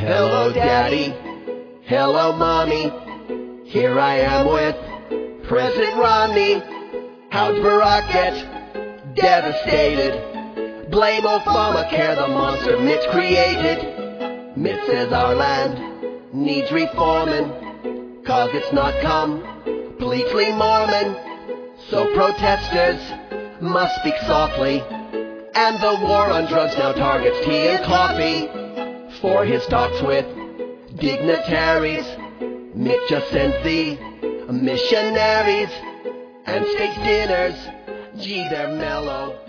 Hello, Daddy. Hello, Mommy. Here I am with President Romney. How'd Barack get devastated? Blame Obamacare, the monster Mitch created. Mitch says our land needs reforming, 'cause it's not completely Mormon. So protesters must speak softly, and the war on drugs now targets tea and coffee. For his talks with dignitaries, Mitch just sends the missionaries, and steak dinners, gee, they're mellow.